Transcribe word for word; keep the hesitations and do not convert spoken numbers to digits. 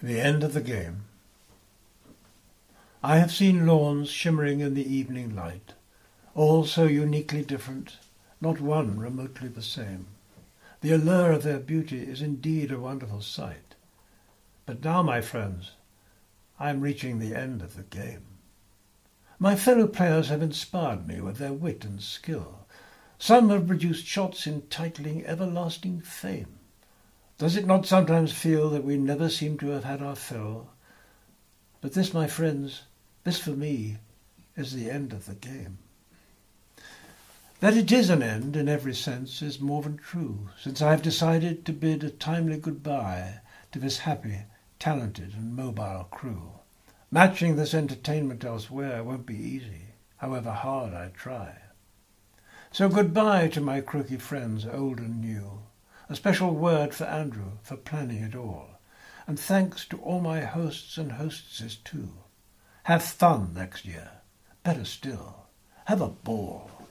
The end of the game. I have seen lawns shimmering in the evening light, all so uniquely different, not one remotely the same. The allure of their beauty is indeed a wonderful sight. But now, my friends, I am reaching the end of the game. My fellow players have inspired me with their wit and skill. Some have produced shots entitling everlasting fame. Does it not sometimes feel that we never seem to have had our fill? But this, my friends, this for me, is the end of the game. That it is an end in every sense is more than true, since I have decided to bid a timely goodbye to this happy, talented and mobile crew. Matching this entertainment elsewhere won't be easy, however hard I try. So goodbye to my croaky friends, old and new. A special word for Andrew for planning it all. And thanks to all my hosts and hostesses too. Have fun next year. Better still, have a ball.